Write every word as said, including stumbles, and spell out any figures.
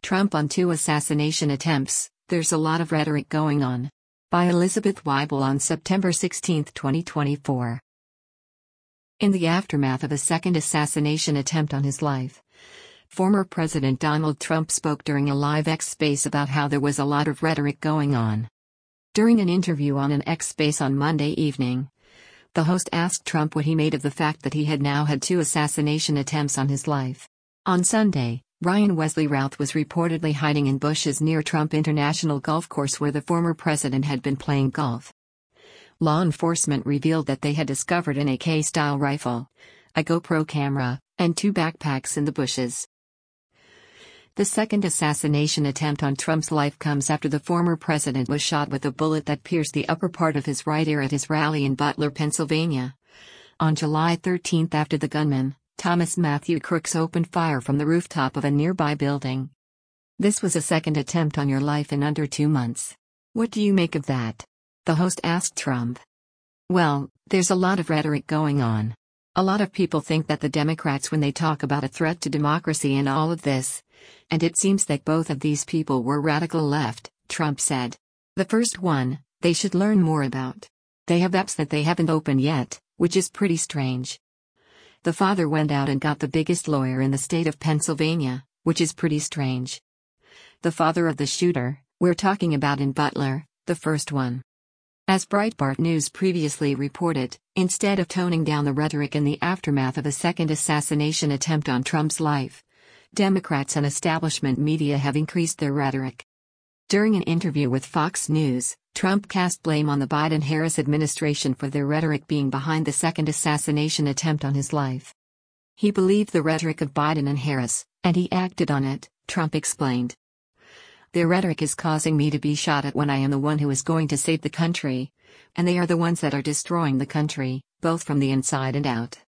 Trump on two assassination attempts, there's a lot of rhetoric going on. By Elizabeth Weibel on September sixteenth, twenty twenty-four. In the aftermath of a second assassination attempt on his life, former President Donald Trump spoke during a live X Space about how there was a lot of rhetoric going on. During an interview on an X Space on Monday evening, the host asked Trump what he made of the fact that he had now had two assassination attempts on his life. On Sunday, Ryan Wesley Routh was reportedly hiding in bushes near Trump International Golf Course where the former president had been playing golf. Law enforcement revealed that they had discovered an A K-style rifle, a GoPro camera, and two backpacks in the bushes. The second assassination attempt on Trump's life comes after the former president was shot with a bullet that pierced the upper part of his right ear at his rally in Butler, Pennsylvania. On July thirteenth, after the gunman, Thomas Matthew Crooks, opened fire from the rooftop of a nearby building. This was a second attempt on your life in under two months. What do you make of that? The host asked Trump. Well, there's a lot of rhetoric going on. A lot of people think that the Democrats, when they talk about a threat to democracy and all of this, and it seems that both of these people were radical left, Trump said. The first one, they should learn more about. They have apps that they haven't opened yet, which is pretty strange. The father went out and got the biggest lawyer in the state of Pennsylvania, which is pretty strange. The father of the shooter, we're talking about in Butler, the first one. As Breitbart News previously reported, instead of toning down the rhetoric in the aftermath of a second assassination attempt on Trump's life, Democrats and establishment media have increased their rhetoric. During an interview with Fox News, Trump cast blame on the Biden-Harris administration for their rhetoric being behind the second assassination attempt on his life. He believed the rhetoric of Biden and Harris, and he acted on it, Trump explained. Their rhetoric is causing me to be shot at when I am the one who is going to save the country, and they are the ones that are destroying the country, both from the inside and out.